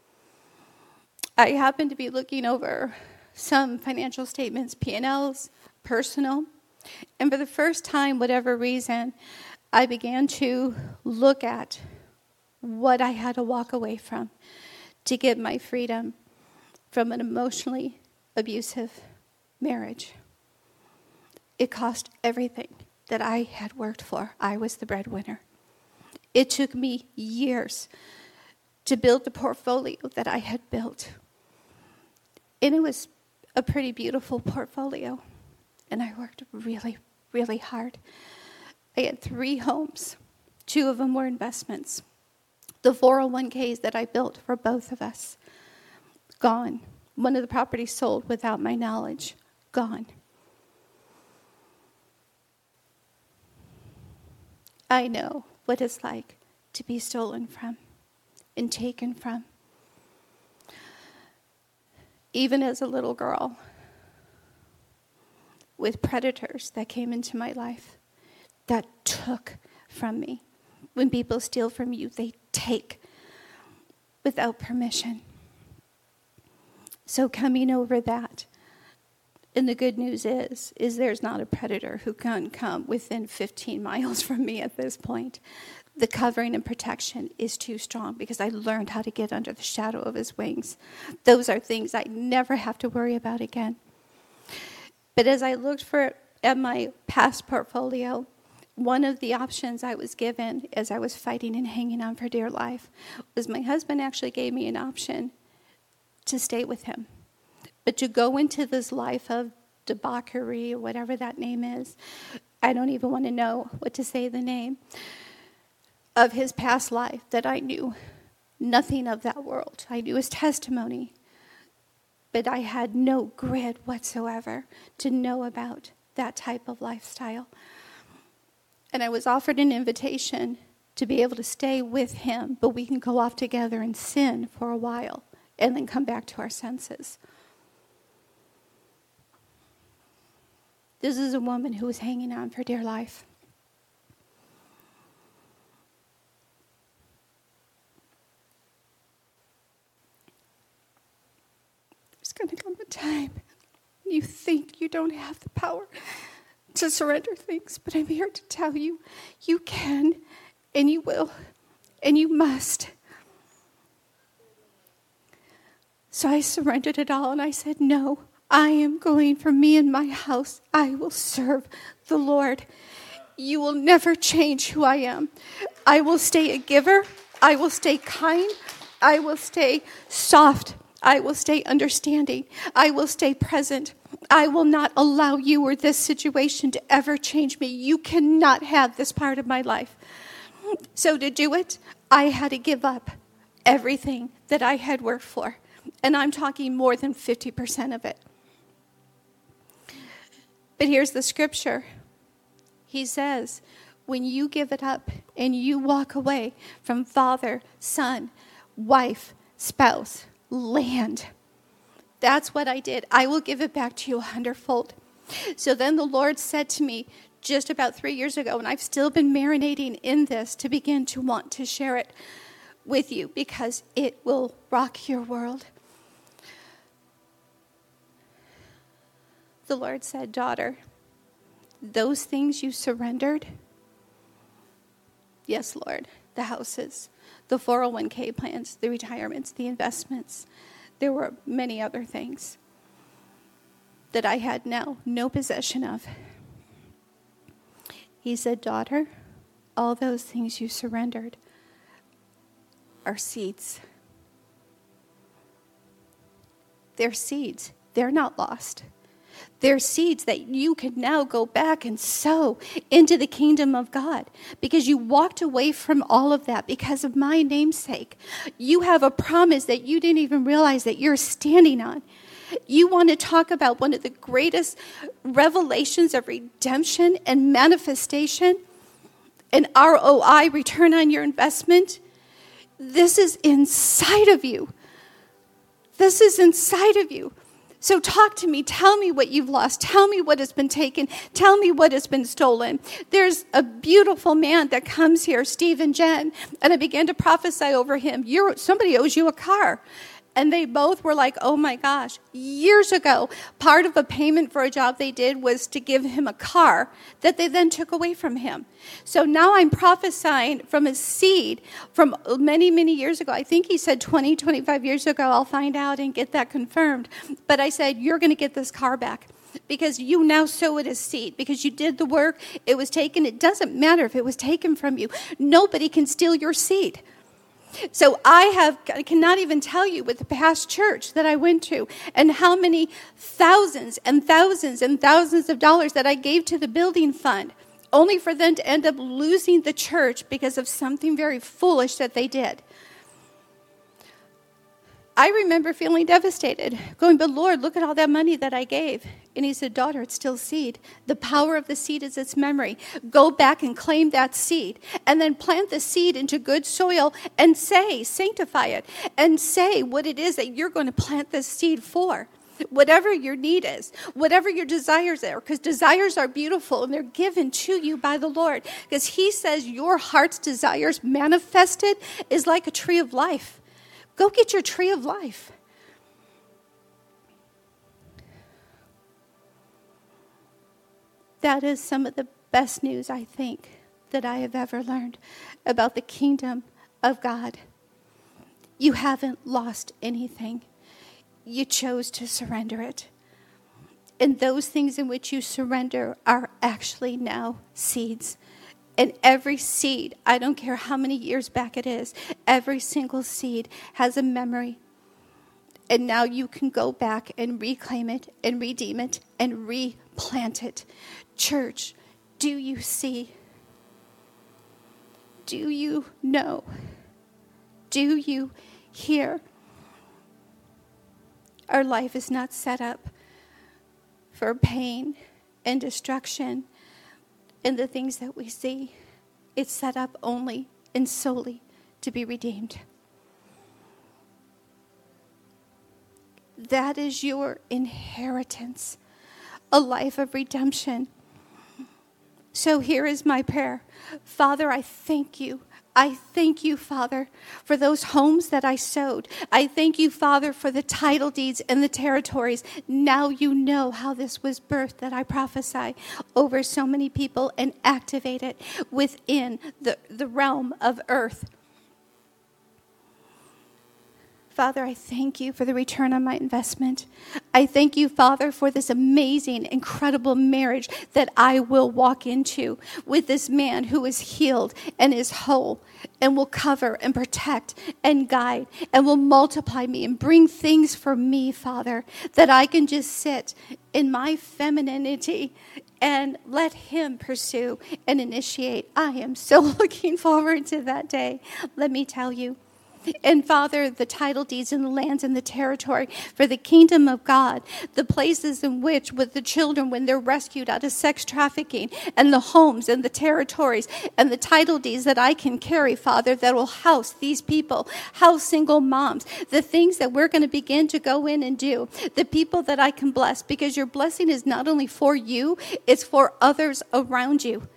I happened to be looking over some financial statements, P and L's, personal. And for the first time, whatever reason, I began to look at what I had to walk away from to get my freedom from an emotionally abusive marriage. It cost everything that I had worked for. I was the breadwinner. It took me years to build the portfolio that I had built. And it was a pretty beautiful portfolio. And I worked really, really hard. I had three homes. Two of them were investments. The four oh one k's that I built for both of us, gone. One of the properties sold without my knowledge, gone. I know what it's like to be stolen from and taken from. Even as a little girl, with predators that came into my life that took from me. When people steal from you, they take without permission. So coming over that, and the good news is, is there's not a predator who can come within fifteen miles from me at this point. The covering and protection is too strong because I learned how to get under the shadow of his wings. Those are things I never have to worry about again. But as I looked for at my past portfolio, one of the options I was given as I was fighting and hanging on for dear life was my husband actually gave me an option to stay with him. But to go into this life of debauchery, or whatever that name is, I don't even want to know what to say the name, of his past life that I knew nothing of that world. I knew his testimony, but I had no grid whatsoever to know about that type of lifestyle. And I was offered an invitation to be able to stay with him, but we can go off together and sin for a while and then come back to our senses. This is a woman who was hanging on for dear life. There's going to come a time you think you don't have the power to surrender things, but I'm here to tell you, you can, and you will, and you must. So I surrendered it all, and I said, no, I am going for me and my house. I will serve the Lord. You will never change who I am. I will stay a giver. I will stay kind. I will stay soft. I will stay understanding. I will stay present. I will not allow you or this situation to ever change me. You cannot have this part of my life. So to do it, I had to give up everything that I had worked for. And I'm talking more than fifty percent of it. But here's the scripture. He says, when you give it up and you walk away from father, son, wife, spouse, land, that's what I did. I will give it back to you a hundredfold. So then the Lord said to me just about three years ago, and I've still been marinating in this to begin to want to share it. with you because it will rock your world. The Lord said, daughter, those things you surrendered, yes, Lord, the houses, the four oh one k plans, the retirements, the investments, there were many other things that I had now no possession of. He said, daughter, all those things you surrendered are seeds. They're seeds. They're not lost. They're seeds that you can now go back and sow into the kingdom of God because you walked away from all of that because of my name's sake. You have a promise that you didn't even realize that you're standing on. You want to talk about one of the greatest revelations of redemption and manifestation and R O I, return on your investment? This is inside of you. This is inside of you. So talk to me. Tell me what you've lost. Tell me what has been taken. Tell me what has been stolen. There's a beautiful man that comes here, Steve and Jen, and I began to prophesy over him. You're, somebody owes you a car. And they both were like, oh my gosh, years ago, part of a payment for a job they did was to give him a car that they then took away from him. So now I'm prophesying from a seed from many, many years ago. I think he said twenty, twenty-five years ago. I'll find out and get that confirmed. But I said, you're going to get this car back because you now sow it as seed, because you did the work. It was taken. It doesn't matter if it was taken from you. Nobody can steal your seed. So I have I cannot even tell you with the past church that I went to and how many thousands and thousands and thousands of dollars that I gave to the building fund, only for them to end up losing the church because of something very foolish that they did. I remember feeling devastated, going, but Lord, look at all that money that I gave. And he said, daughter, it's still seed. The power of the seed is its memory. Go back and claim that seed. And then plant the seed into good soil and say, sanctify it. And say what it is that you're going to plant this seed for. Whatever your need is, whatever your desires are, because desires are beautiful and they're given to you by the Lord. Because he says your heart's desires manifested is like a tree of life. Go get your tree of life. That is some of the best news, I think, that I have ever learned about the kingdom of God. You haven't lost anything. You chose to surrender it. And those things in which you surrender are actually now seeds. And every seed, I don't care how many years back it is, every single seed has a memory. And now you can go back and reclaim it and redeem it and replant it. Church, do you see? Do you know? Do you hear? Our life is not set up for pain and destruction and the things that we see. It's set up only and solely to be redeemed. That is your inheritance, a life of redemption. So here is my prayer. Father, I thank you. I thank you, Father, for those homes that I sowed. I thank you, Father, for the title deeds and the territories. Now you know how this was birthed, that I prophesy over so many people and activate it within the, the realm of earth. Father, I thank you for the return on my investment. I thank you, Father, for this amazing, incredible marriage that I will walk into with this man who is healed and is whole and will cover and protect and guide and will multiply me and bring things for me, Father, that I can just sit in my femininity and let him pursue and initiate. I am so looking forward to that day, let me tell you. And Father, the title deeds and the lands and the territory for the kingdom of God, the places in which with the children when they're rescued out of sex trafficking, and the homes and the territories and the title deeds that I can carry, Father, that will house these people, house single moms, the things that we're going to begin to go in and do, the people that I can bless, because your blessing is not only for you, it's for others around you.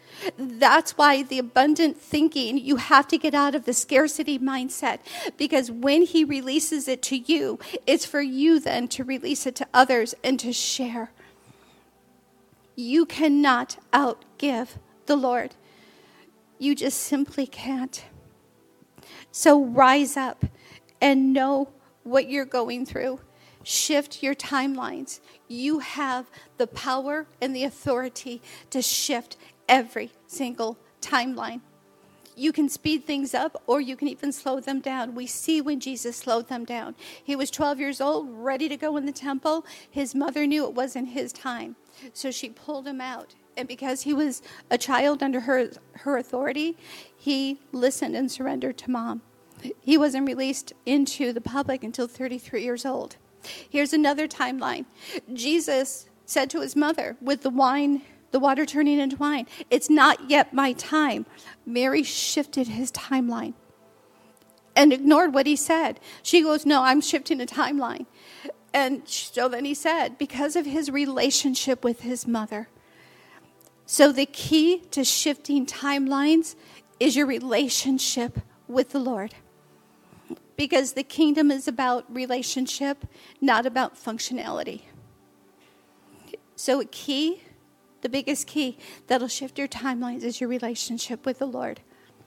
That's why the abundant thinking, you have to get out of the scarcity mindset, because when he releases it to you, it's for you then to release it to others and to share. You cannot outgive the Lord. You just simply can't. So rise up and know what you're going through. Shift your timelines. You have the power and the authority to shift every single timeline. You can speed things up or you can even slow them down. We see when Jesus slowed them down. He was twelve years old, ready to go in the temple. His mother knew it wasn't his time, so she pulled him out. And because he was a child under her, her authority, he listened and surrendered to mom. He wasn't released into the public until thirty-three years old. Here's another timeline. Jesus said to his mother, with the wine, the water turning into wine, "It's not yet my time." Mary shifted his timeline and ignored what he said. She goes, "No, I'm shifting the timeline." And so then he said, because of his relationship with his mother. So the key to shifting timelines is your relationship with the Lord. Because the kingdom is about relationship, not about functionality. So a key, the biggest key that'll shift your timelines is your relationship with the Lord.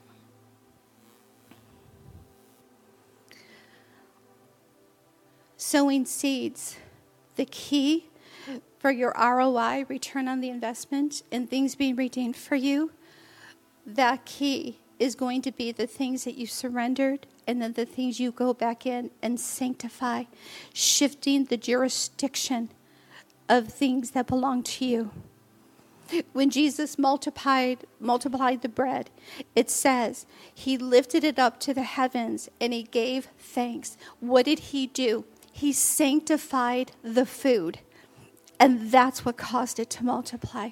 Sowing seeds, the key for your R O I, return on the investment, and things being redeemed for you, that key is going to be the things that you surrendered and then the things you go back in and sanctify, shifting the jurisdiction of things that belong to you. When Jesus multiplied multiplied the bread, it says he lifted it up to the heavens and he gave thanks. What did he do? He sanctified the food, and that's what caused it to multiply.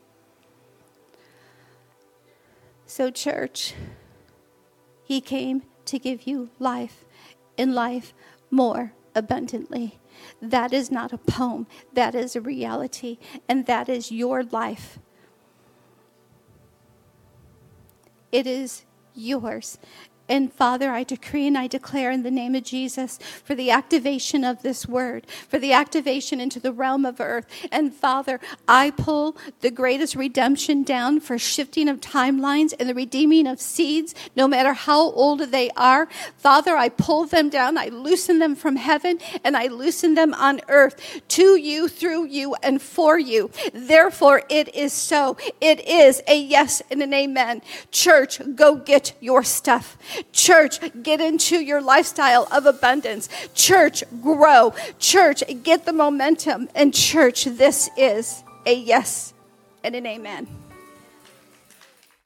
So, church, he came to give you life, and life more abundantly. That is not a poem. That is a reality, and that is your life. It is yours. And Father, I decree and I declare in the name of Jesus for the activation of this word, for the activation into the realm of earth. And Father, I pull the greatest redemption down for shifting of timelines and the redeeming of seeds, no matter how old they are. Father, I pull them down, I loosen them from heaven, and I loosen them on earth to you, through you, and for you. Therefore, it is so. It is a yes and an amen. Church, go get your stuff. Church, get into your lifestyle of abundance. Church, grow. Church, get the momentum. And church, this is a yes and an amen.